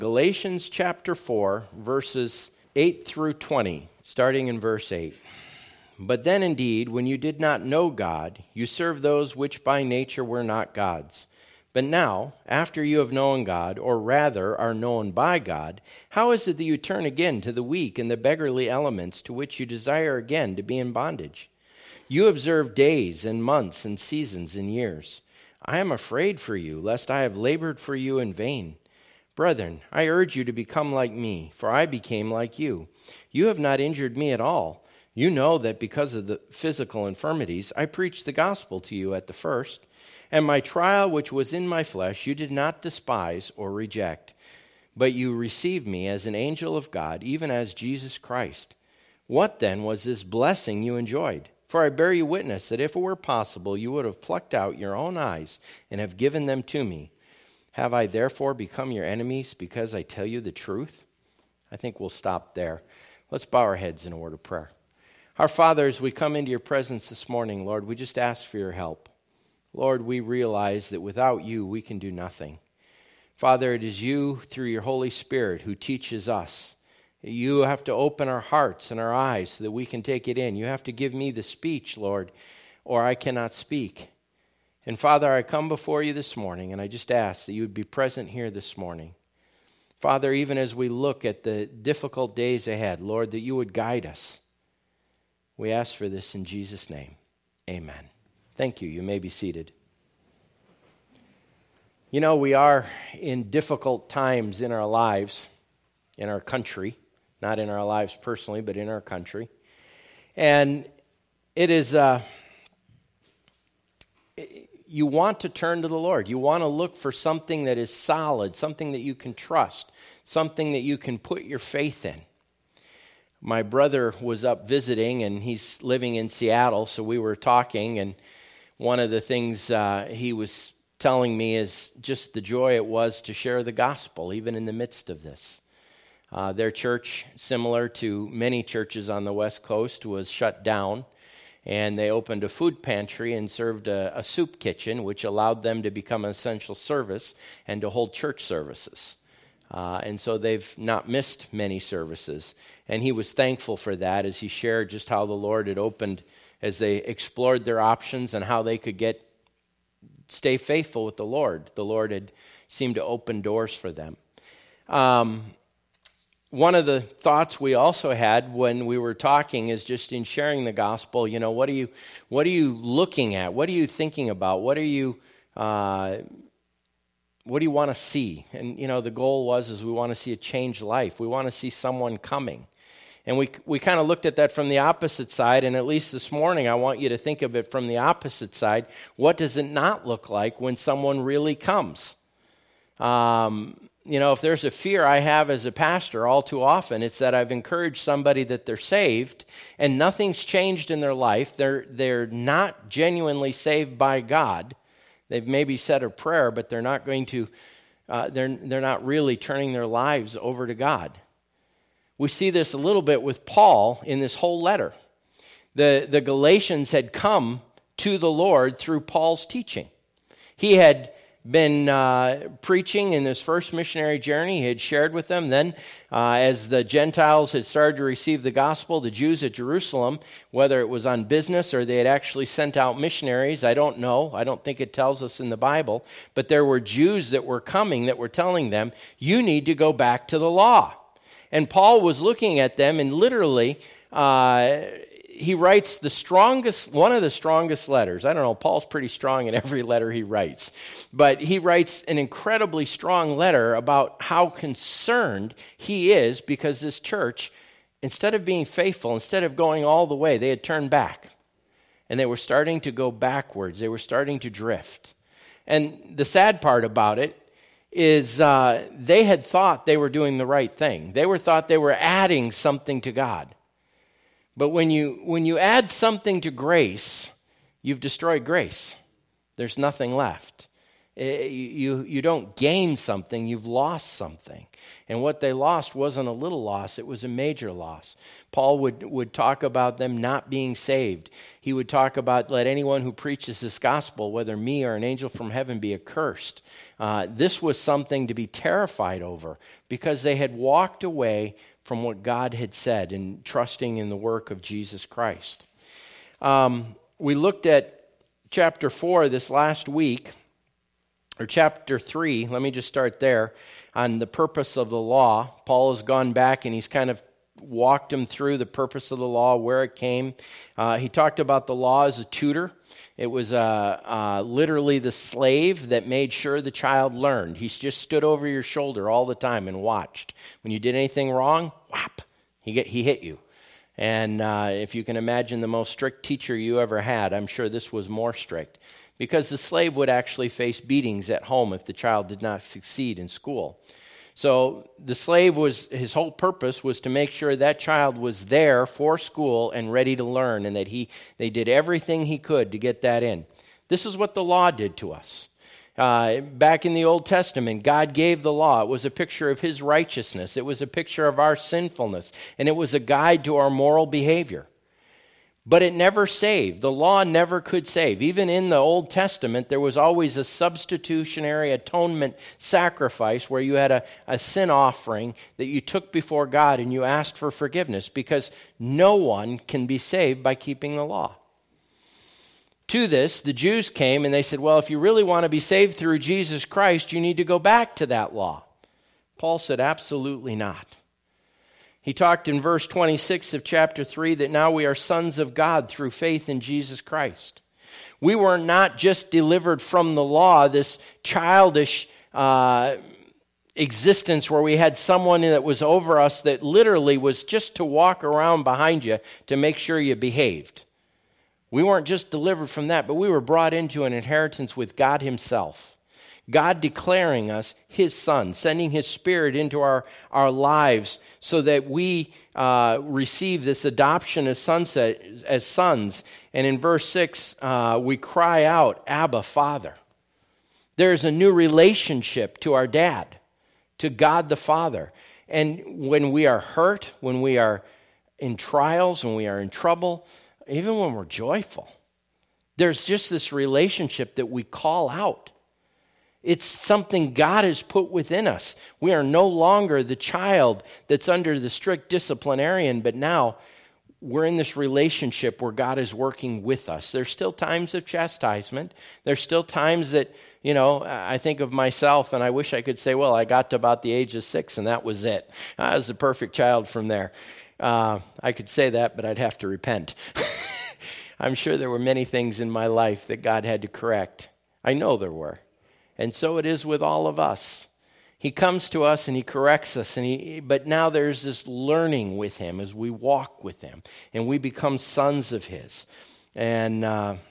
Galatians chapter 4, verses 8 through 20, starting in verse 8. But then indeed, when you did not know God, you served those which by nature were not gods. But now, after you have known God, or rather are known by God, how is it that you turn again to the weak and the beggarly elements to which you desire again to be in bondage? You observe days and months and seasons and years. I am afraid for you, lest I have labored for you in vain. Brethren, I urge you to become like me, for I became like you. You have not injured me at all. You know that because of the physical infirmities, I preached the gospel to you at the first. And my trial which was in my flesh you did not despise or reject, but you received me as an angel of God, even as Jesus Christ. What then was this blessing you enjoyed? For I bear you witness that if it were possible, you would have plucked out your own eyes and have given them to me. Have I therefore become your enemies because I tell you the truth? I think we'll stop there. Let's bow our heads in a word of prayer. Our Father, as we come into your presence this morning, Lord, we just ask for your help. Lord, we realize that without you, we can do nothing. Father, it is you, through your Holy Spirit, who teaches us. You have to open our hearts and our eyes so that we can take it in. You have to give me the speech, Lord, or I cannot speak. And Father, I come before you this morning, and I just ask that you would be present here this morning. Father, even as we look at the difficult days ahead, Lord, that you would guide us. We ask for this in Jesus' name. Amen. Thank you. You may be seated. You know, we are in difficult times in our lives, in our country, not in our lives personally, but in our country. And it is, you want to turn to the Lord. You want to look for something that is solid, something that you can trust, something that you can put your faith in. My brother was up visiting, and he's living in Seattle, so we were talking, and one of the things he was telling me is just the joy it was to share the gospel, even in the midst of this. Their church, similar to many churches on the West Coast, was shut down, and they opened a food pantry and served a soup kitchen, which allowed them to become an essential service and to hold church services. And so they've not missed many services. And he was thankful for that as he shared just how the Lord had opened, as they explored their options and how they could stay faithful with the Lord. The Lord had seemed to open doors for them. One of the thoughts we also had when we were talking is just in sharing the gospel, you know, what are you looking at? What are you thinking about? What do you want to see? And, you know, the goal is we want to see a changed life. We want to see someone coming. And we kind of looked at that from the opposite side, and at least this morning I want you to think of it from the opposite side. What does it not look like when someone really comes? You know, if there's a fear I have as a pastor all too often, it's that I've encouraged somebody that they're saved and nothing's changed in their life. They're not genuinely saved by God. They've maybe said a prayer, but they're not going to, they're not really turning their lives over to God. We see this a little bit with Paul in this whole letter. The Galatians had come to the Lord through Paul's teaching. He had been preaching in this first missionary journey. He had shared with them. Then, as the Gentiles had started to receive the gospel, the Jews at Jerusalem, whether it was on business or they had actually sent out missionaries, I don't know. I don't think it tells us in the Bible. But there were Jews that were coming that were telling them, you need to go back to the law. And Paul was looking at them and literally he writes one of the strongest letters. I don't know, Paul's pretty strong in every letter he writes. But he writes an incredibly strong letter about how concerned he is because this church, instead of being faithful, instead of going all the way, they had turned back. And they were starting to go backwards. They were starting to drift. And the sad part about it is they had thought they were doing the right thing. They thought they were adding something to God. But when you add something to grace, you've destroyed grace. There's nothing left. You don't gain something, you've lost something. And what they lost wasn't a little loss, it was a major loss. Paul would talk about them not being saved. He would talk about, let anyone who preaches this gospel, whether me or an angel from heaven, be accursed. This was something to be terrified over because they had walked away from what God had said and trusting in the work of Jesus Christ. We looked at chapter 4 this last week, or chapter 3, let me just start there, on the purpose of the law. Paul has gone back and he's kind of walked him through the purpose of the law, where it came. He talked about the law as a tutor. It was literally the slave that made sure the child learned. He just stood over your shoulder all the time and watched. When you did anything wrong, whap, he hit you. And if you can imagine the most strict teacher you ever had, I'm sure this was more strict, because the slave would actually face beatings at home if the child did not succeed in school. So the slave, his whole purpose was to make sure that child was there for school and ready to learn, and that they did everything he could to get that in. This is what the law did to us. Back in the Old Testament, God gave the law. It was a picture of his righteousness. It was a picture of our sinfulness, and it was a guide to our moral behavior. But it never saved. The law never could save. Even in the Old Testament, there was always a substitutionary atonement sacrifice where you had a sin offering that you took before God and you asked for forgiveness, because no one can be saved by keeping the law. To this, the Jews came and they said, well, if you really want to be saved through Jesus Christ, you need to go back to that law. Paul said, absolutely not. He talked in verse 26 of chapter 3 that now we are sons of God through faith in Jesus Christ. We were not just delivered from the law, this childish existence where we had someone that was over us that literally was just to walk around behind you to make sure you behaved. We weren't just delivered from that, but we were brought into an inheritance with God himself. God declaring us his son, sending his spirit into our lives so that we receive this adoption as sons. And in verse 6, we cry out, Abba, Father. There's a new relationship to our dad, to God the Father. And when we are hurt, when we are in trials, when we are in trouble, even when we're joyful, there's just this relationship that we call out. It's something God has put within us. We are no longer the child that's under the strict disciplinarian, but now we're in this relationship where God is working with us. There's still times of chastisement. There's still times that, I think of myself and I wish I could say, well, I got to about the age of 6 and that was it. I was the perfect child from there. I could say that, but I'd have to repent. I'm sure there were many things in my life that God had to correct. I know there were. And so it is with all of us. He comes to us and he corrects us, but now there's this learning with him as we walk with him, and we become sons of his. And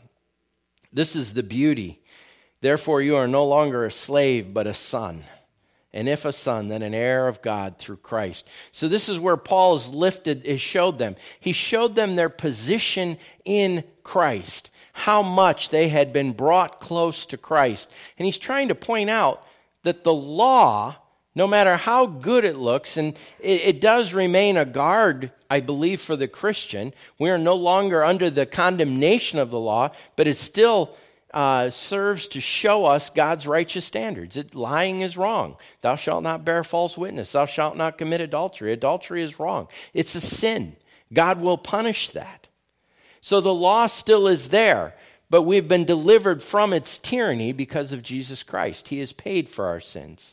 this is the beauty. Therefore, you are no longer a slave, but a son. And if a son, then an heir of God through Christ. So this is where Paul has showed them. He showed them their position in Christ, how much they had been brought close to Christ. And he's trying to point out that the law, no matter how good it looks, and it does remain a guard, I believe, for the Christian. We are no longer under the condemnation of the law, but it still serves to show us God's righteous standards. Lying is wrong. Thou shalt not bear false witness. Thou shalt not commit adultery. Adultery is wrong. It's a sin. God will punish that. So the law still is there, but we've been delivered from its tyranny because of Jesus Christ. He has paid for our sins.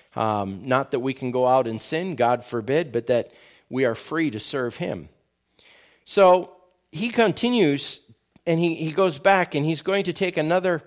Not that we can go out and sin, God forbid, but that we are free to serve him. So he continues, and he goes back, and he's going to take another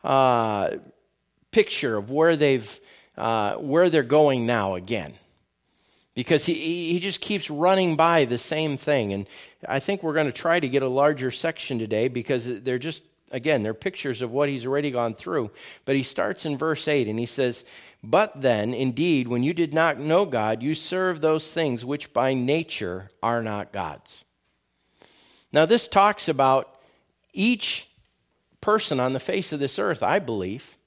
picture of where they're going now again. Because he just keeps running by the same thing. And I think we're going to try to get a larger section today because they're just, again, they're pictures of what he's already gone through. But he starts in verse 8 and he says, but then, indeed, when you did not know God, you served those things which by nature are not God's. Now this talks about each person on the face of this earth, I believe,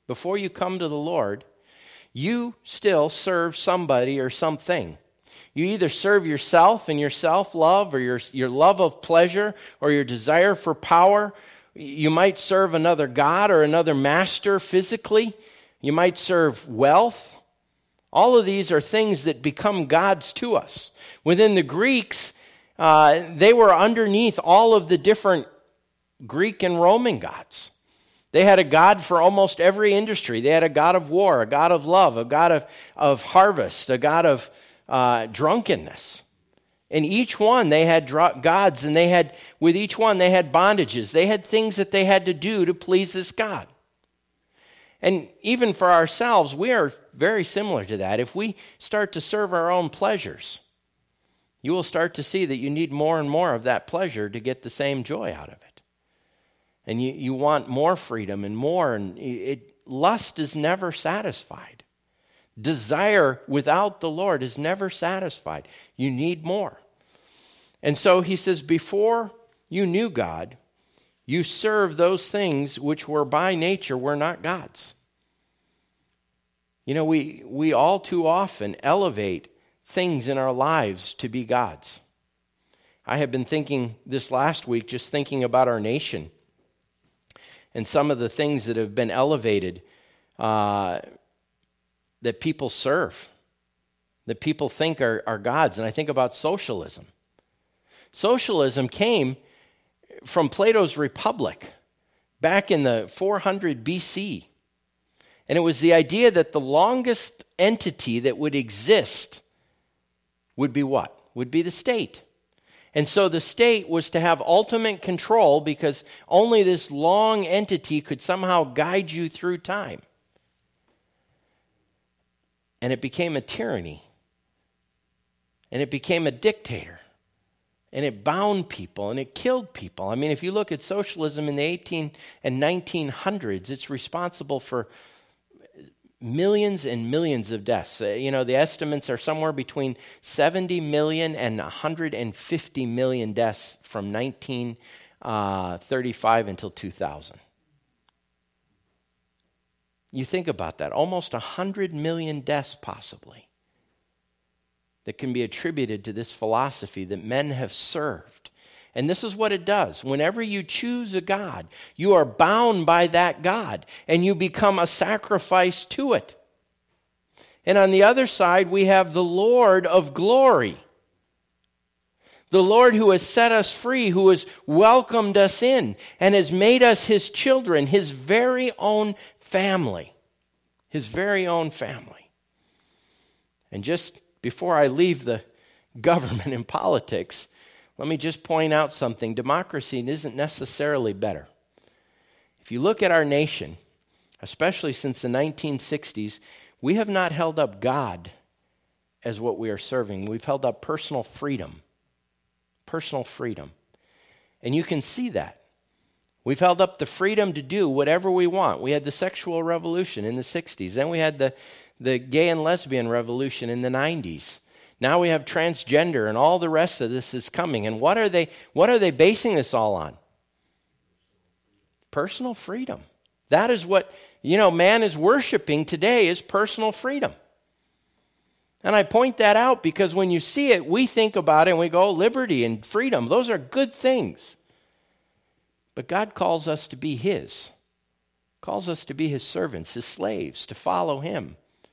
before you come to the Lord, you still serve somebody or something. You either serve yourself and your self-love or your love of pleasure or your desire for power. You might serve another god or another master physically. You might serve wealth. All of these are things that become gods to us. Within the Greeks, they were underneath all of the different Greek and Roman gods. They had a god for almost every industry. They had a god of war, a god of love, a god of harvest, a god of drunkenness. And each one, they had gods, and with each one, they had bondages. They had things that they had to do to please this God. And even for ourselves, we are very similar to that. If we start to serve our own pleasures, you will start to see that you need more and more of that pleasure to get the same joy out of it. And you want more freedom and more, and lust is never satisfied. Desire without the Lord is never satisfied. You need more. And so he says, before you knew God, you served those things which were by nature were not gods. You know, we all too often elevate things in our lives to be gods. I have been thinking this last week, just thinking about our nation and some of the things that have been elevated that people serve, that people think are gods. And I think about socialism. Socialism came from Plato's Republic back in the 400 BC. And it was the idea that the longest entity that would exist would be what? Would be the state. And so the state was to have ultimate control because only this long entity could somehow guide you through time. And it became a tyranny. And it became a dictator. And it bound people and it killed people. I mean, if you look at socialism in the 18 and 1900s, it's responsible for millions and millions of deaths. You know, the estimates are somewhere between 70 million and 150 million deaths from 1935 until 2000. You think about that, almost 100 million deaths possibly that can be attributed to this philosophy that men have served. And this is what it does. Whenever you choose a God, you are bound by that God, and you become a sacrifice to it. And on the other side, we have the Lord of glory. The Lord who has set us free, who has welcomed us in, and has made us his children, his very own family. His very own family. And just before I leave the government and politics, let me just point out something. Democracy isn't necessarily better. If you look at our nation, especially since the 1960s, we have not held up God as what we are serving. We've held up personal freedom. Personal freedom. And you can see that. We've held up the freedom to do whatever we want. We had the sexual revolution in the 60s. Then we had the gay and lesbian revolution in the 90s. Now we have transgender, and all the rest of this is coming. And what are they basing this all on? Personal freedom. That is what, man is worshiping today is personal freedom. And I point that out because when you see it, we think about it and we go, liberty and freedom, those are good things. But God calls us to be his. Calls us to be his servants, his slaves, to follow him.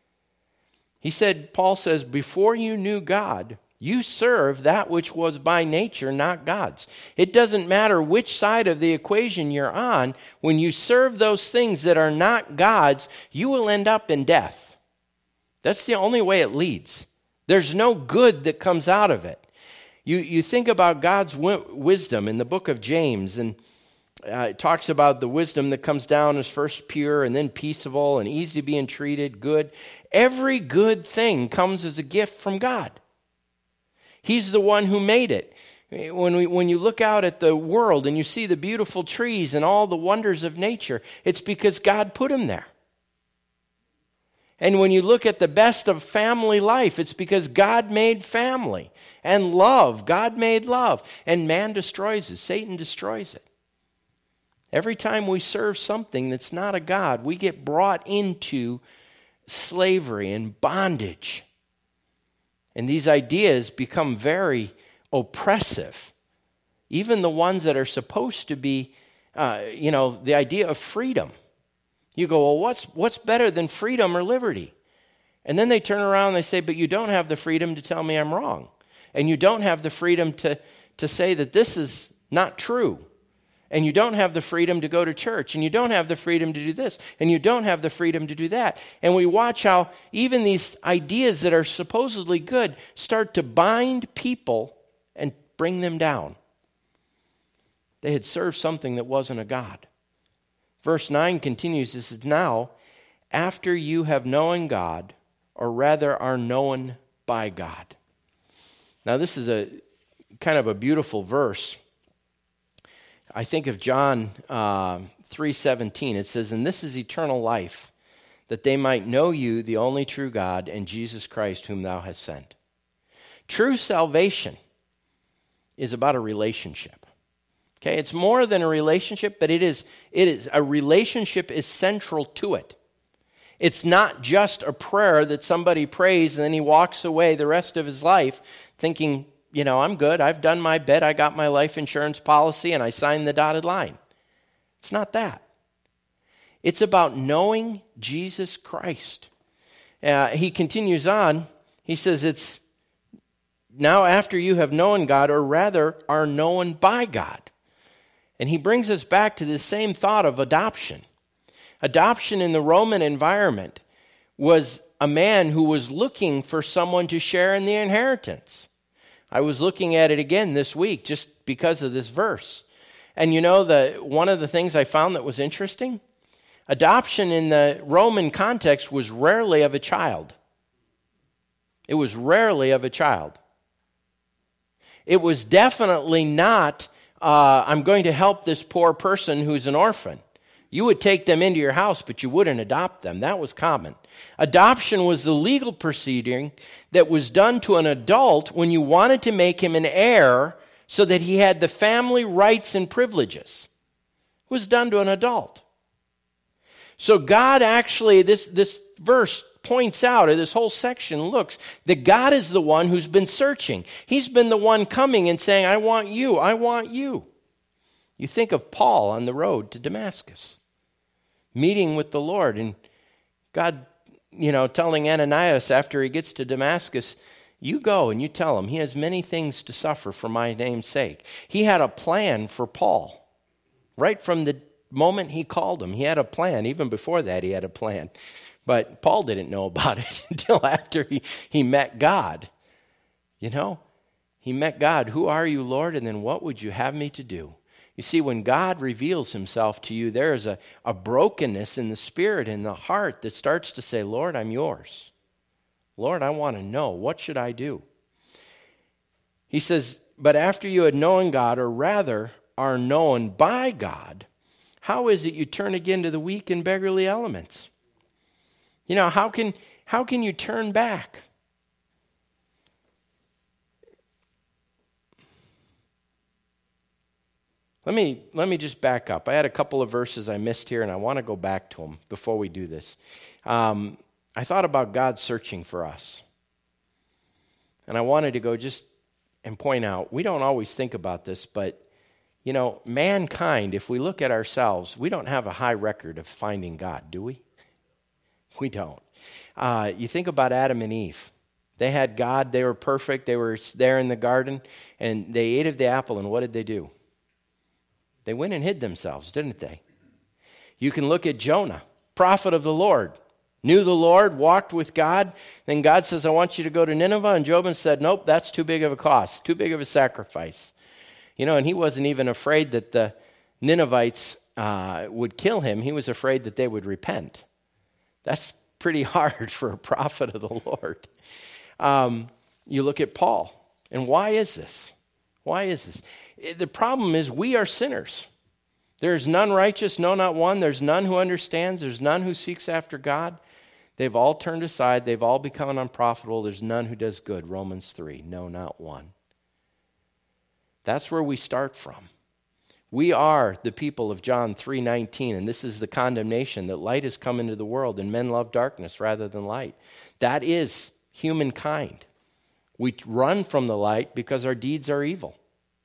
Paul says, before you knew God, you served that which was by nature not God's. It doesn't matter which side of the equation you're on. When you serve those things that are not God's, you will end up in death. That's the only way it leads. There's no good that comes out of it. You think about God's wisdom in the book of James, and it talks about the wisdom that comes down as first pure and then peaceable and easy to be entreated, good. Every good thing comes as a gift from God. He's the one who made it. When you look out at the world and you see the beautiful trees and all the wonders of nature, it's because God put them there. And when you look at the best of family life, it's because God made family. And love, God made love. And man destroys it. Satan destroys it. Every time we serve something that's not a God, we get brought into slavery and bondage. And these ideas become very oppressive. Even the ones that are supposed to be, the idea of freedom. You go, well, what's better than freedom or liberty? And then they turn around and they say, but you don't have the freedom to tell me I'm wrong. And you don't have the freedom to say that this is not true. And you don't have the freedom to go to church. And you don't have the freedom to do this. And you don't have the freedom to do that. And we watch how even these ideas that are supposedly good start to bind people and bring them down. They had served something that wasn't a God. Verse 9 continues, it says, now, after you have known God, or rather are known by God. Now, this is a kind of a beautiful verse. I think of John 3:17. It says, and this is eternal life, that they might know you, the only true God, and Jesus Christ, whom thou hast sent. True salvation is about a relationship. Okay, it's more than a relationship, but it is a relationship is central to it. It's not just a prayer that somebody prays and then he walks away the rest of his life thinking, I'm good, I've done my bit, I got my life insurance policy, and I signed the dotted line. It's not that. It's about knowing Jesus Christ. He continues on, he says it's now after you have known God, or rather are known by God. And he brings us back to this same thought of adoption. Adoption in the Roman environment was a man who was looking for someone to share in the inheritance. I was looking at it again this week just because of this verse. And one of the things I found that was interesting, adoption in the Roman context was rarely of a child. It was rarely of a child. It was definitely not, I'm going to help this poor person who's an orphan. You would take them into your house, but you wouldn't adopt them. That was common. Adoption was the legal proceeding that was done to an adult when you wanted to make him an heir so that he had the family rights and privileges. It was done to an adult. So God actually, this verse points out, or this whole section looks, that God is the one who's been searching. He's been the one coming and saying, I want you, I want you. You think of Paul on the road to Damascus, meeting with the Lord, and God, telling Ananias after he gets to Damascus, you go and you tell him he has many things to suffer for my name's sake. He had a plan for Paul. Right from the moment he called him, he had a plan. Even before that, he had a plan. But Paul didn't know about it until after he met God. He met God. Who are you, Lord? And then what would you have me to do? You see, when God reveals himself to you, there is a brokenness in the spirit, in the heart that starts to say, Lord, I'm yours. Lord, I want to know. What should I do? He says, but after you had known God, or rather are known by God, how is it you turn again to the weak and beggarly elements? How can you turn back? Let me just back up. I had a couple of verses I missed here, and I want to go back to them before we do this. I thought about God searching for us. And I wanted to go just and point out, we don't always think about this, but, mankind, if we look at ourselves, we don't have a high record of finding God, do we? We don't. You think about Adam and Eve. They had God. They were perfect. They were there in the garden, and they ate of the apple, and what did they do? They went and hid themselves, didn't they? You can look at Jonah, prophet of the Lord, knew the Lord, walked with God. Then God says, I want you to go to Nineveh. And Jonah said, nope, that's too big of a cost, too big of a sacrifice. And he wasn't even afraid that the Ninevites would kill him. He was afraid that they would repent. That's pretty hard for a prophet of the Lord. You look at Paul. And why is this? Why is this? The problem is we are sinners. There is none righteous, no, not one. There's none who understands. There's none who seeks after God. They've all turned aside. They've all become unprofitable. There's none who does good. Romans 3, no, not one. That's where we start from. We are the people of John 3:19, and this is the condemnation, that light has come into the world, and men love darkness rather than light. That is humankind. We run from the light because our deeds are evil.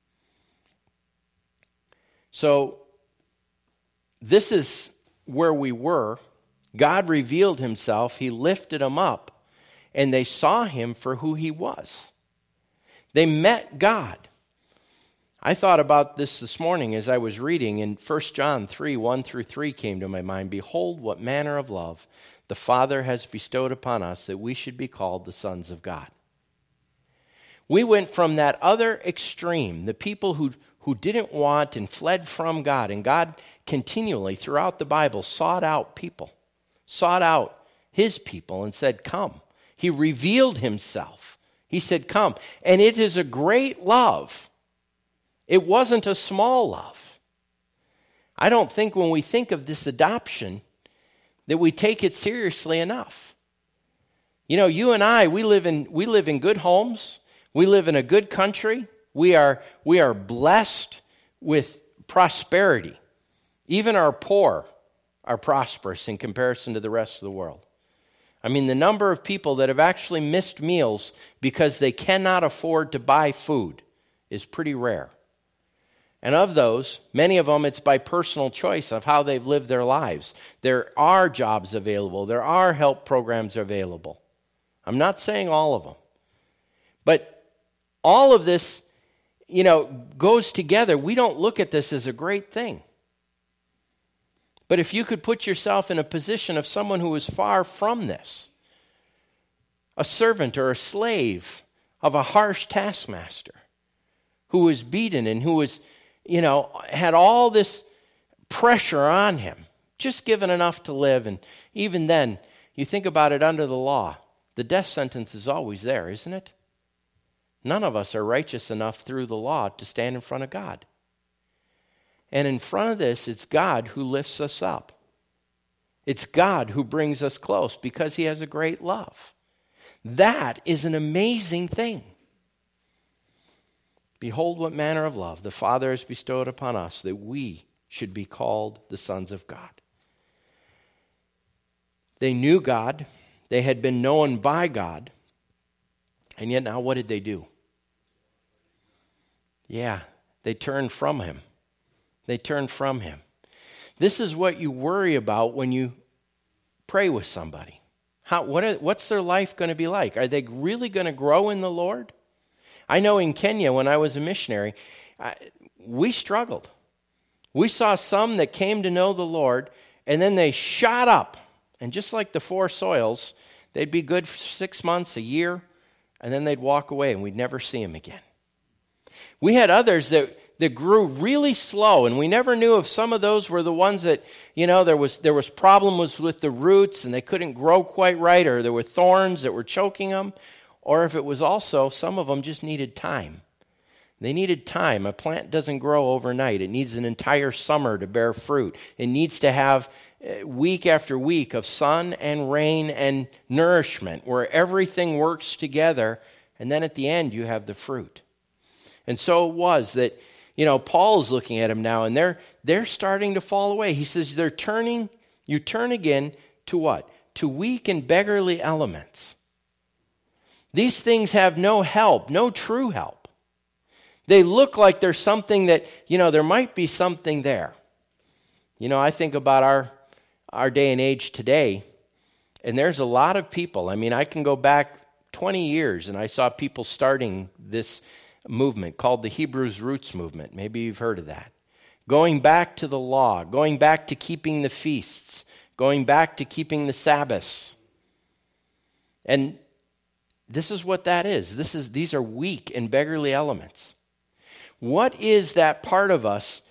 So, this is where we were. God revealed himself, he lifted him up, and they saw him for who he was. They met God. I thought about this morning as I was reading, and 1 John 3:1-3 came to my mind. Behold, what manner of love the Father has bestowed upon us, that we should be called the sons of God. We went from that other extreme, the people who didn't want and fled from God, and God continually throughout the Bible sought out his people and said, come. He revealed himself. He said, come. And it is a great love. It wasn't a small love. I don't think when we think of this adoption that we take it seriously enough. You know, you and I, we live in good homes. We live in a good country. We are blessed with prosperity. Even our poor are prosperous in comparison to the rest of the world. I mean, the number of people that have actually missed meals because they cannot afford to buy food is pretty rare. And of those, many of them, it's by personal choice of how they've lived their lives. There are jobs available. There are help programs available. I'm not saying all of them. But all of this, goes together. We don't look at this as a great thing. But if you could put yourself in a position of someone who is far from this, a servant or a slave of a harsh taskmaster, who was beaten and who was, had all this pressure on him, just given enough to live. And even then, you think about it under the law, the death sentence is always there, isn't it? None of us are righteous enough through the law to stand in front of God. And in front of this, it's God who lifts us up. It's God who brings us close because he has a great love. That is an amazing thing. Behold, what manner of love the Father has bestowed upon us, that we should be called the sons of God. They knew God. They had been known by God. And yet now what did they do? Yeah, they turned from him. They turned from him. This is what you worry about when you pray with somebody. What's their life going to be like? Are they really going to grow in the Lord? I know in Kenya, when I was a missionary, we struggled. We saw some that came to know the Lord, and then they shot up. And just like the four soils, they'd be good for 6 months, a year, and then they'd walk away, and we'd never see them again. We had others that grew really slow, and we never knew if some of those were the ones that, there was problems with the roots, and they couldn't grow quite right, or there were thorns that were choking them, or if it was also, some of them just needed time. They needed time. A plant doesn't grow overnight. It needs an entire summer to bear fruit. It needs to have week after week of sun and rain and nourishment where everything works together, and then at the end you have the fruit. And so it was that, Paul's looking at them now, and they're starting to fall away. He says you turn again to what? To weak and beggarly elements. These things have no help, no true help. They look like there's something that, there might be something there. I think about our day and age today, and there's a lot of people. I mean, I can go back 20 years, and I saw people starting this movement called the Hebrews Roots Movement. Maybe you've heard of that. Going back to the law, going back to keeping the feasts, going back to keeping the Sabbaths. And this is what that is. These are weak and beggarly elements. What is that part of us?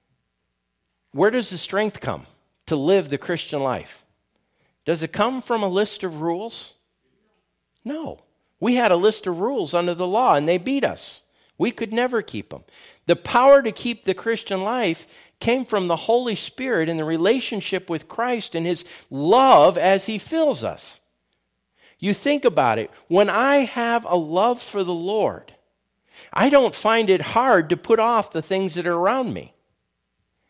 Where does the strength come to live the Christian life? Does it come from a list of rules? No. We had a list of rules under the law, and they beat us. We could never keep them. The power to keep the Christian life came from the Holy Spirit and the relationship with Christ and his love as he fills us. You think about it. When I have a love for the Lord, I don't find it hard to put off the things that are around me.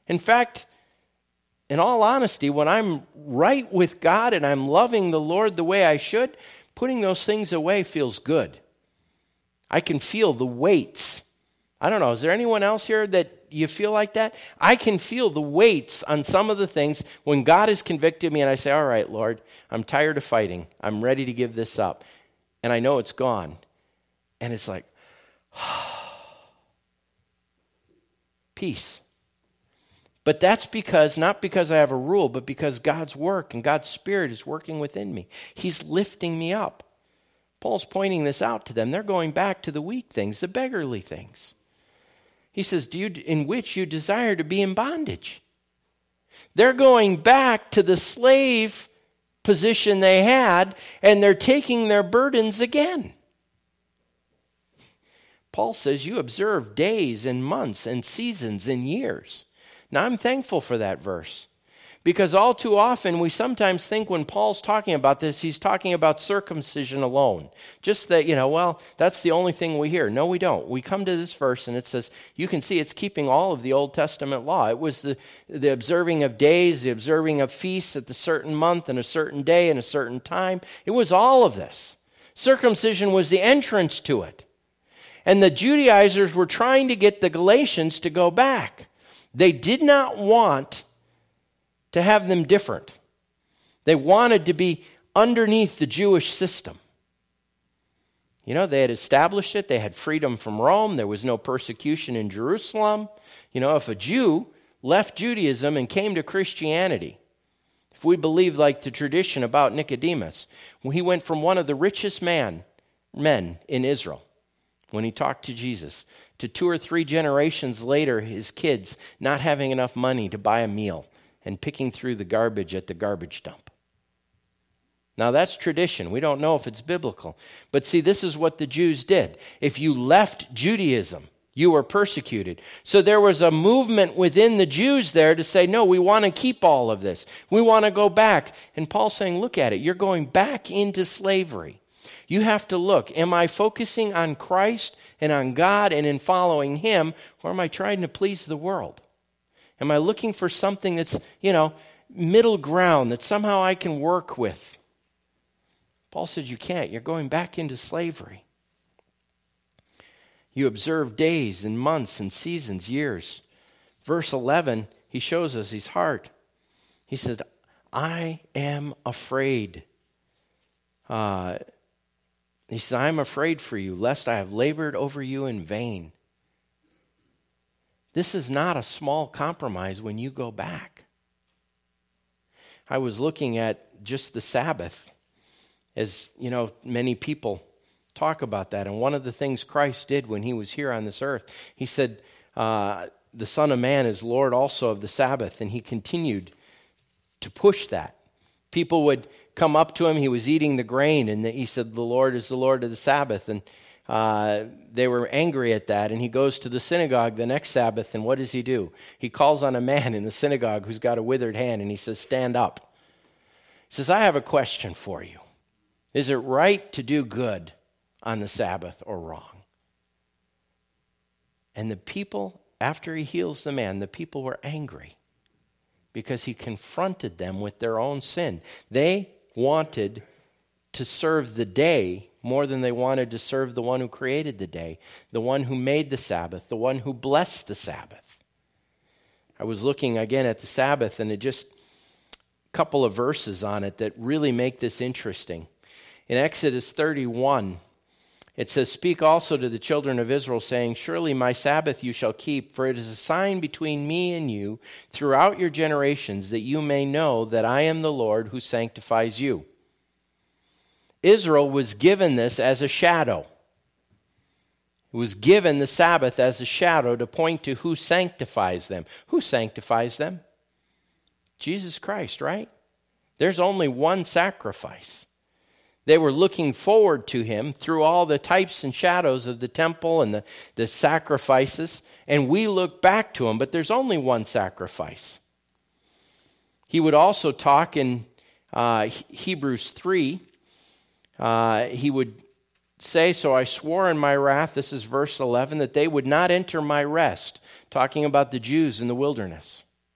In fact, in all honesty, when I'm right with God and I'm loving the Lord the way I should, putting those things away feels good. I can feel the weights. I don't know, is there anyone else here that you feel like that? I can feel the weights on some of the things when God has convicted me and I say, all right, Lord, I'm tired of fighting. I'm ready to give this up. And I know it's gone. And it's like, peace. But that's not because I have a rule, but because God's work and God's Spirit is working within me. He's lifting me up. Paul's pointing this out to them. They're going back to the weak things, the beggarly things. He says, in which you desire to be in bondage. They're going back to the slave position they had, and they're taking their burdens again. Paul says, you observe days and months and seasons and years. Now, I'm thankful for that verse, because all too often we sometimes think when Paul's talking about this, he's talking about circumcision alone. Just that, that's the only thing we hear. No, we don't. We come to this verse and it says, you can see it's keeping all of the Old Testament law. It was the observing of days, the observing of feasts at the certain month and a certain day and a certain time. It was all of this. Circumcision was the entrance to it. And the Judaizers were trying to get the Galatians to go back. They did not want to have them different. They wanted to be underneath the Jewish system. They had established it. They had freedom from Rome. There was no persecution in Jerusalem. If a Jew left Judaism and came to Christianity, if we believe like the tradition about Nicodemus, he went from one of the richest men in Israel when he talked to Jesus, to 2 or 3 generations later, his kids not having enough money to buy a meal and picking through the garbage at the garbage dump. Now that's tradition. We don't know if it's biblical. But see, this is what the Jews did. If you left Judaism, you were persecuted. So there was a movement within the Jews there to say, no, we want to keep all of this. We want to go back. And Paul's saying, look at it. You're going back into slavery. You have to look, am I focusing on Christ and on God and in following Him, or am I trying to please the world? Am I looking for something that's, middle ground that somehow I can work with? Paul says you can't. You're going back into slavery. You observe days and months and seasons, years. Verse 11, he shows us his heart. He said, I am afraid. He says, I am afraid for you, lest I have labored over you in vain. This is not a small compromise when you go back. I was looking at just the Sabbath, as many people talk about that. And one of the things Christ did when he was here on this earth, he said, the Son of Man is Lord also of the Sabbath. And he continued to push that. People would come up to him. He was eating the grain, and he said, the Lord is the Lord of the Sabbath. And they were angry at that. And he goes to the synagogue the next Sabbath, and what does he do? He calls on a man in the synagogue who's got a withered hand, and he says, stand up. He says, I have a question for you. Is it right to do good on the Sabbath or wrong? And the people, after he heals the man, the people were angry because he confronted them with their own sin. They wanted to serve the day more than they wanted to serve the one who created the day, the one who made the Sabbath, the one who blessed the Sabbath. I was looking again at the Sabbath, and it just a couple of verses on it that really make this interesting. In Exodus 31, it says, speak also to the children of Israel, saying, surely my Sabbath you shall keep, for it is a sign between me and you throughout your generations, that you may know that I am the Lord who sanctifies you. Israel was given this as a shadow. It was given the Sabbath as a shadow to point to who sanctifies them. Who sanctifies them? Jesus Christ, right? There's only one sacrifice. They were looking forward to him through all the types and shadows of the temple and the sacrifices, and we look back to him, but there's only one sacrifice. He would also talk in Hebrews 3. He would say, so I swore in my wrath, this is verse 11, that they would not enter my rest, talking about the Jews in the wilderness.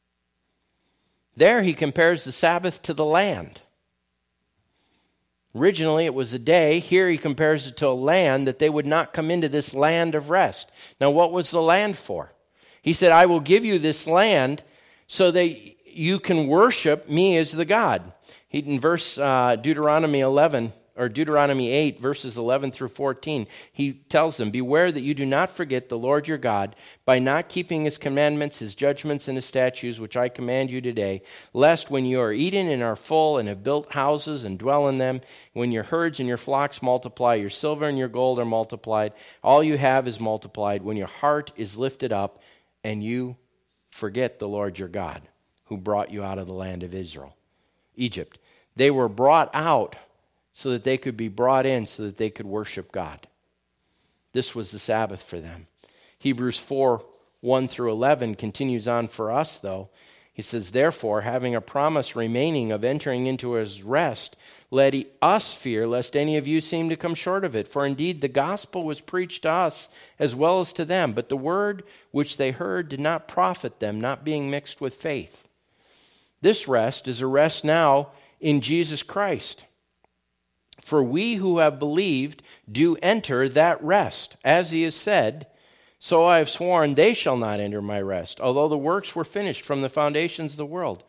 There he compares the Sabbath to the land. Originally it was a day. Here he compares it to a land, that they would not come into this land of rest. Now what was the land for? He said, I will give you this land so that you can worship me as the God. In verse Deuteronomy 11, or Deuteronomy 8, verses 11 through 14, he tells them, beware that you do not forget the Lord your God by not keeping his commandments, his judgments, and his statutes, which I command you today, lest when you are eaten and are full and have built houses and dwell in them, when your herds and your flocks multiply, your silver and your gold are multiplied, all you have is multiplied, when your heart is lifted up and you forget the Lord your God, who brought you out of the land of Egypt. They were brought out so that they could be brought in, so that they could worship God. This was the Sabbath for them. Hebrews 4, 1 through 11 continues on for us, though. He says, therefore, having a promise remaining of entering into his rest, let us fear lest any of you seem to come short of it. For indeed the gospel was preached to us as well as to them, but the word which they heard did not profit them, not being mixed with faith. This rest is a rest now in Jesus Christ. For we who have believed do enter that rest. As he has said, so I have sworn they shall not enter my rest, although the works were finished from the foundations of the world.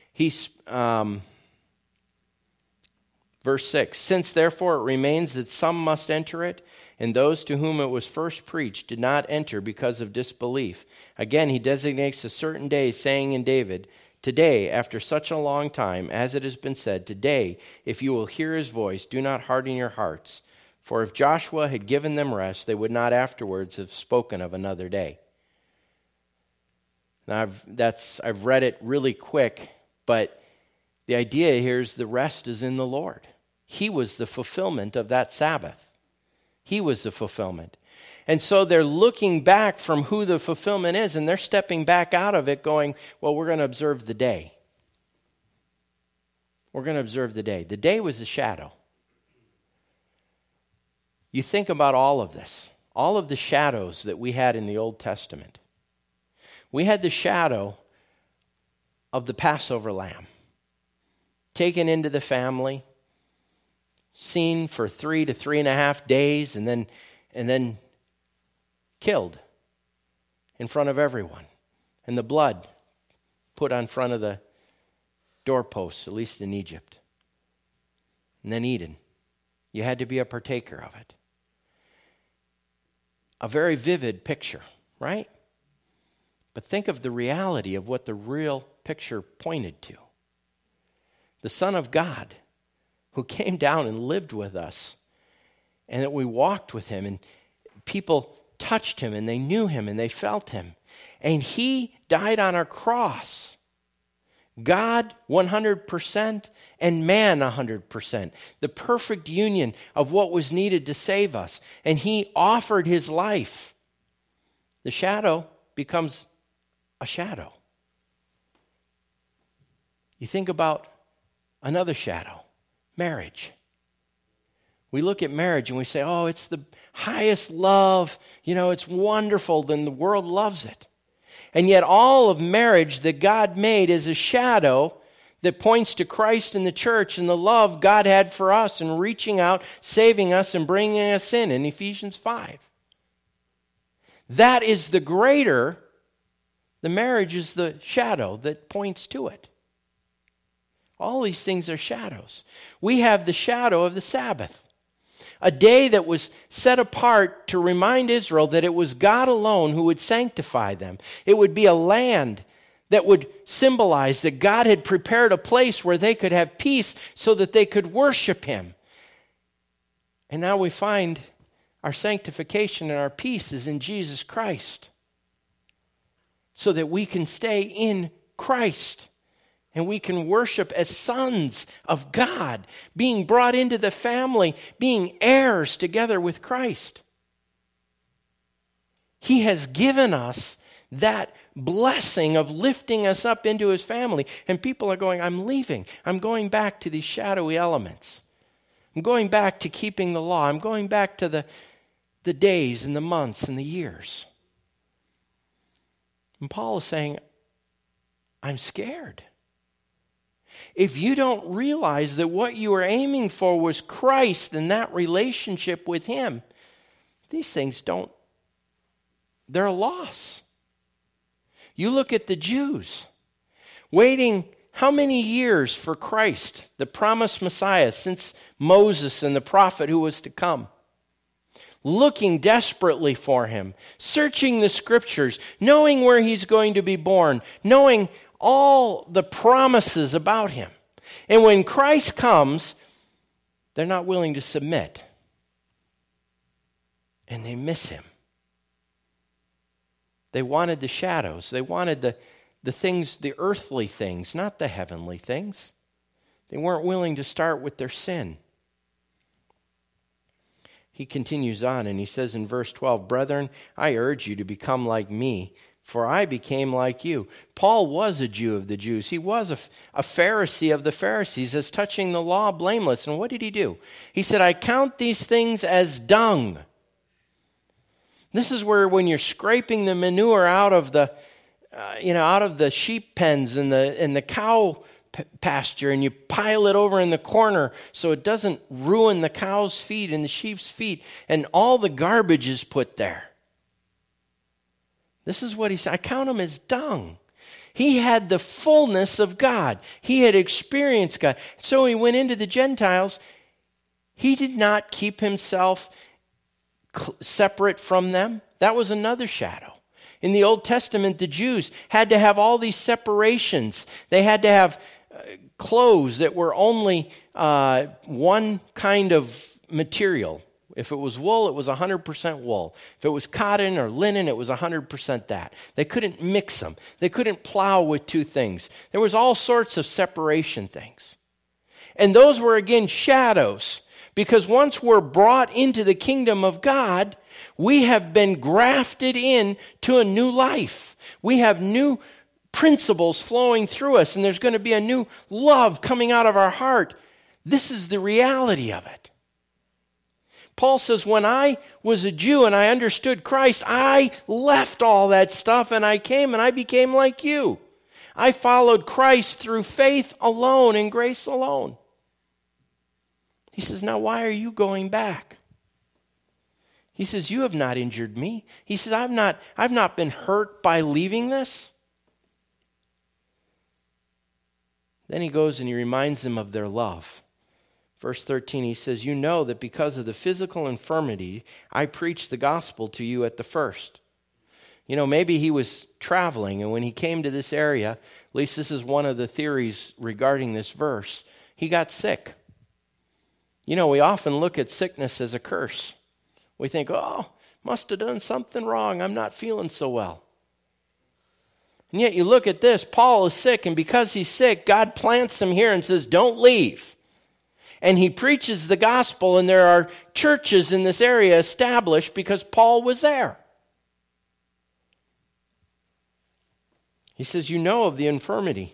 Verse 6, since therefore it remains that some must enter it, and those to whom it was first preached did not enter because of disbelief. Again, he designates a certain day, saying in David, today, after such a long time, as it has been said, today, if you will hear his voice, do not harden your hearts. For if Joshua had given them rest, they would not afterwards have spoken of another day. Now, I've read it really quick, but the idea here is the rest is in the Lord. He was the fulfillment of that Sabbath. He was the fulfillment. And so they're looking back from who the fulfillment is, and they're stepping back out of it going, well, we're going to observe the day. We're going to observe the day. The day was a shadow. You think about all of this, all of the shadows that we had in the Old Testament. We had the shadow of the Passover lamb, taken into the family, seen for 3 to 3.5 days, and then killed in front of everyone, and the blood put on front of the doorposts, at least in Egypt, and then eaten. You had to be a partaker of it. A very vivid picture, right? But think of the reality of what the real picture pointed to. The Son of God, who came down and lived with us, and that we walked with him, and people touched him, and they knew him, and they felt him. And he died on a cross. God 100% and man 100%. The perfect union of what was needed to save us. And he offered his life. The shadow becomes a shadow. You think about another shadow, marriage. We look at marriage and we say, oh, it's the highest love. You know, it's wonderful. Then the world loves it. And yet all of marriage that God made is a shadow that points to Christ and the church and the love God had for us and reaching out, saving us, and bringing us in Ephesians 5. That is the greater. The marriage is the shadow that points to it. All these things are shadows. We have the shadow of the Sabbath. A day that was set apart to remind Israel that it was God alone who would sanctify them. It would be a land that would symbolize that God had prepared a place where they could have peace so that they could worship him. And now we find our sanctification and our peace is in Jesus Christ, so that we can stay in Christ. And we can worship as sons of God, being brought into the family, being heirs together with Christ. He has given us that blessing of lifting us up into his family. And people are going, I'm leaving. I'm going back to these shadowy elements. I'm going back to keeping the law. I'm going back to the days and the months and the years. And Paul is saying, I'm scared. if you don't realize that what you were aiming for was Christ and that relationship with Him, these things they're a loss. You look at the Jews, waiting how many years for Christ, the promised Messiah, since Moses and the prophet who was to come. Looking desperately for Him, searching the Scriptures, knowing where He's going to be born, knowing all the promises about Him. And when Christ comes, they're not willing to submit. And they miss Him. They wanted the shadows. They wanted the things, the earthly things, not the heavenly things. They weren't willing to start with their sin. He continues on and he says in verse 12, "Brethren, I urge you to become like me, for I became like you." Paul was a Jew of the Jews. He was a Pharisee of the Pharisees, as touching the law blameless. And what did he do? He said, "I count these things as dung." This is where when you're scraping the manure out of the sheep pens and the cow pasture, and you pile it over in the corner so it doesn't ruin the cow's feet and the sheep's feet, and all the garbage is put there. This is what he said. I count them as dung. He had the fullness of God. He had experienced God. So he went into the Gentiles. He did not keep himself separate from them. That was another shadow. In the Old Testament, the Jews had to have all these separations. They had to have clothes that were only one kind of material. If it was wool, it was 100% wool. If it was cotton or linen, it was 100% that. They couldn't mix them. They couldn't plow with two things. There was all sorts of separation things. And those were, again, shadows. Because once we're brought into the kingdom of God, we have been grafted in to a new life. We have new principles flowing through us, and there's going to be a new love coming out of our heart. This is the reality of it. Paul says, when I was a Jew and I understood Christ, I left all that stuff and I came and I became like you. I followed Christ through faith alone and grace alone. He says, now why are you going back? He says, you have not injured me. He says, I've not been hurt by leaving this. Then he goes and he reminds them of their love. Verse 13, he says, you know that because of the physical infirmity, I preached the gospel to you at the first. You know, maybe he was traveling, and when he came to this area, at least this is one of the theories regarding this verse, he got sick. You know, we often look at sickness as a curse. We think, oh, must have done something wrong. I'm not feeling so well. And yet you look at this, Paul is sick, and because he's sick, God plants him here and says, don't leave. And he preaches the gospel, and there are churches in this area established because Paul was there. He says, you know of the infirmity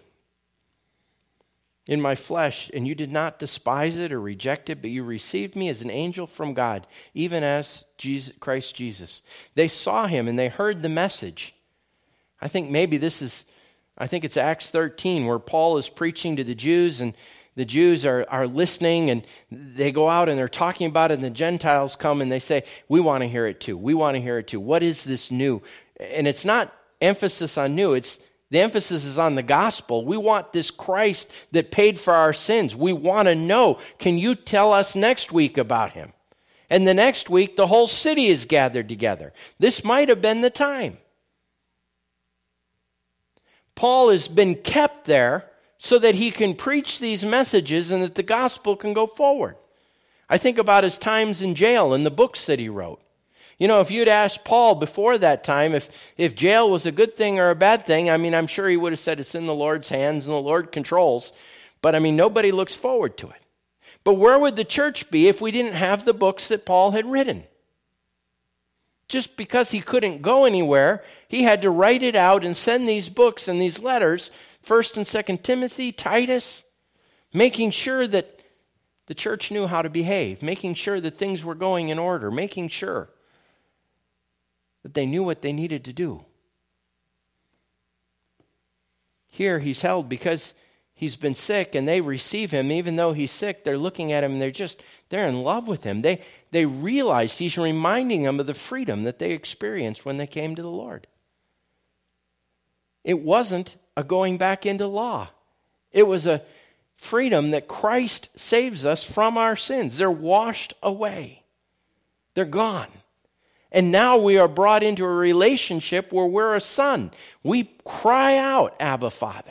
in my flesh, and you did not despise it or reject it, but you received me as an angel from God, even as Christ Jesus. They saw him and they heard the message. I think it's Acts 13 where Paul is preaching to the Jews, and the Jews are listening, and they go out and they're talking about it, and the Gentiles come and they say, we want to hear it too. We want to hear it too. What is this new? And it's not emphasis on new. The emphasis is on the gospel. We want this Christ that paid for our sins. We want to know, can you tell us next week about him? And the next week, the whole city is gathered together. This might have been the time. Paul has been kept there so that he can preach these messages and that the gospel can go forward. I think about his times in jail and the books that he wrote. You know, if you'd asked Paul before that time if jail was a good thing or a bad thing, I mean, I'm sure he would have said it's in the Lord's hands and the Lord controls. But I mean, nobody looks forward to it. But where would the church be if we didn't have the books that Paul had written? Just because he couldn't go anywhere, he had to write it out and send these books and these letters, 1st and 2nd Timothy, Titus, making sure that the church knew how to behave, making sure that things were going in order, making sure that they knew what they needed to do. Here he's held because he's been sick and they receive him. Even though he's sick, they're looking at him and they're in love with him. They realize he's reminding them of the freedom that they experienced when they came to the Lord. It wasn't a going back into law. It was a freedom that Christ saves us from our sins. They're washed away. They're gone. And now we are brought into a relationship where we're a son. We cry out, Abba, Father.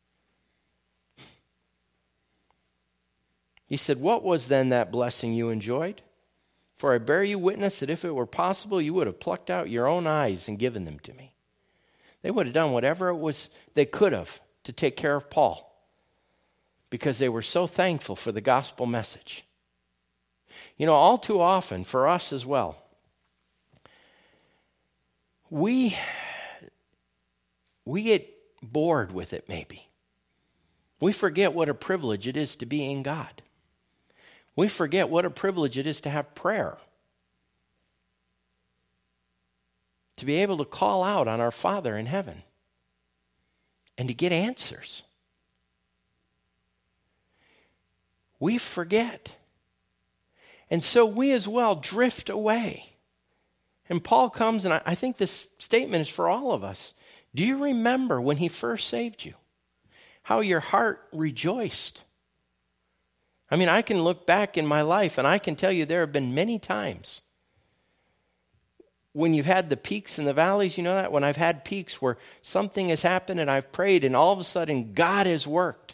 He said, what was then that blessing you enjoyed? For I bear you witness that if it were possible, you would have plucked out your own eyes and given them to me. They would have done whatever it was they could have to take care of Paul, because they were so thankful for the gospel message. You know, all too often, for us as well, we get bored with it maybe. We forget what a privilege it is to be in God. We forget what a privilege it is to have prayer. To be able to call out on our Father in heaven and to get answers. We forget. And so we as well drift away. And Paul comes, and I think this statement is for all of us. Do you remember when he first saved you? How your heart rejoiced? I mean, I can look back in my life, and I can tell you there have been many times when you've had the peaks and the valleys, you know that? When I've had peaks where something has happened and I've prayed, and all of a sudden God has worked.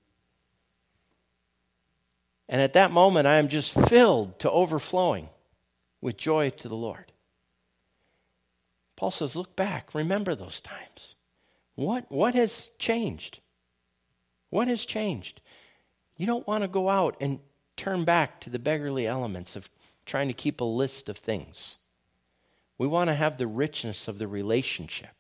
And at that moment, I am just filled to overflowing with joy to the Lord. Paul says, look back, remember those times. What has changed? What has changed? You don't want to go out and turn back to the beggarly elements of trying to keep a list of things. We want to have the richness of the relationship.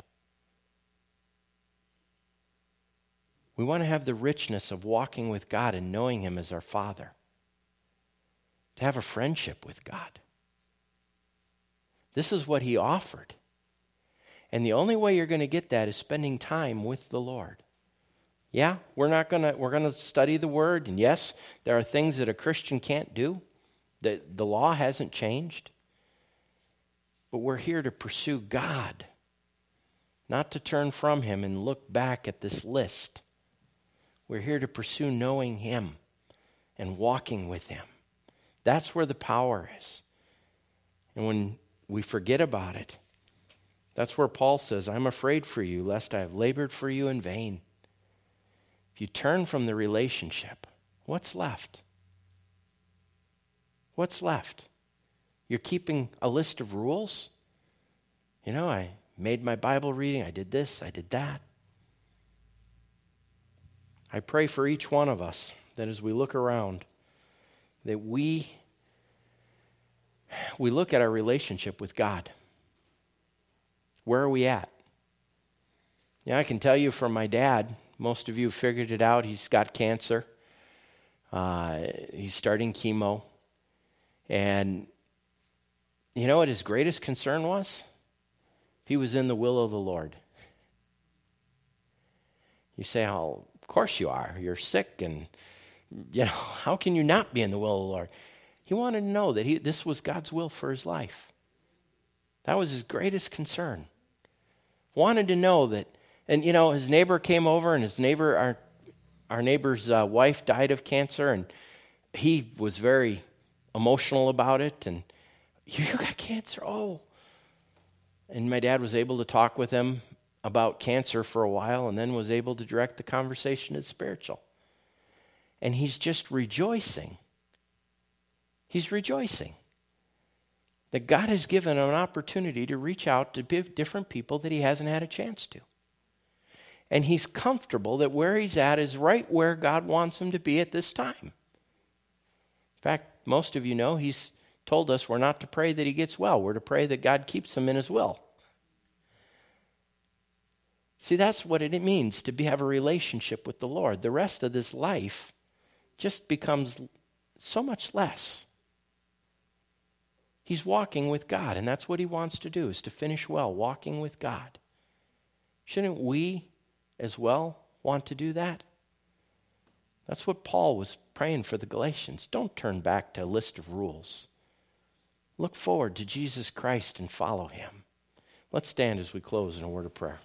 We want to have the richness of walking with God and knowing him as our Father. To have a friendship with God. This is what he offered. And the only way you're going to get that is spending time with the Lord. Yeah, we're going to study the Word, and yes, there are things that a Christian can't do. The law hasn't changed. But we're here to pursue God, not to turn from him and look back at this list. We're here to pursue knowing him and walking with him. That's where the power is. And when we forget about it, that's where Paul says, I'm afraid for you, lest I have labored for you in vain. If you turn from the relationship, what's left? What's left? You're keeping a list of rules? You know, I made my Bible reading, I did this, I did that. I pray for each one of us that as we look around, that we look at our relationship with God. Where are we at? Yeah, I can tell you from my dad, most of you have figured it out. He's got cancer. He's starting chemo. And you know what his greatest concern was? If he was in the will of the Lord. You say, oh, of course you are. You're sick, and you know, how can you not be in the will of the Lord? He wanted to know that this was God's will for his life. That was his greatest concern. Wanted to know that, and you know, his neighbor came over, and his neighbor, our neighbor's wife died of cancer, and he was very emotional about it, and you got cancer? Oh. And my dad was able to talk with him about cancer for a while, and then was able to direct the conversation to spiritual. And he's just rejoicing. He's rejoicing that God has given him an opportunity to reach out to different people that he hasn't had a chance to. And he's comfortable that where he's at is right where God wants him to be at this time. In fact, most of you know he's told us we're not to pray that he gets well. We're to pray that God keeps him in his will. See, that's what it means to have a relationship with the Lord. The rest of this life just becomes so much less. He's walking with God, and that's what he wants to do, is to finish well, walking with God. Shouldn't we as well want to do that? That's what Paul was praying for the Galatians. Don't turn back to a list of rules. Look forward to Jesus Christ and follow him. Let's stand as we close in a word of prayer.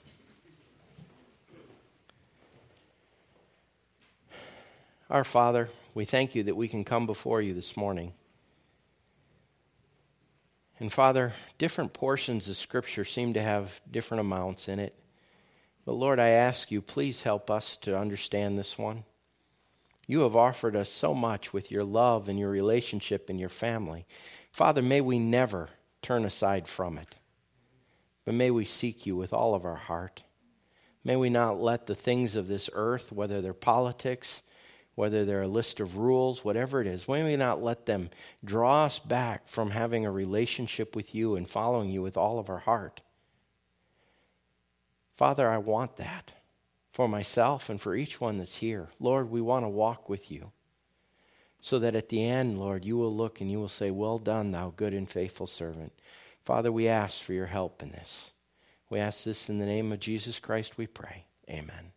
Our Father, we thank you that we can come before you this morning. And Father, different portions of Scripture seem to have different amounts in it. But Lord, I ask you, please help us to understand this one. You have offered us so much with your love and your relationship and your family. Father, may we never turn aside from it. But may we seek you with all of our heart. May we not let the things of this earth, whether they're politics, whether they're a list of rules, whatever it is, may we not let them draw us back from having a relationship with you and following you with all of our heart. Father, I want that for myself and for each one that's here. Lord, we want to walk with you so that at the end, Lord, you will look and you will say, well done, thou good and faithful servant. Father, we ask for your help in this. We ask this in the name of Jesus Christ, we pray. Amen.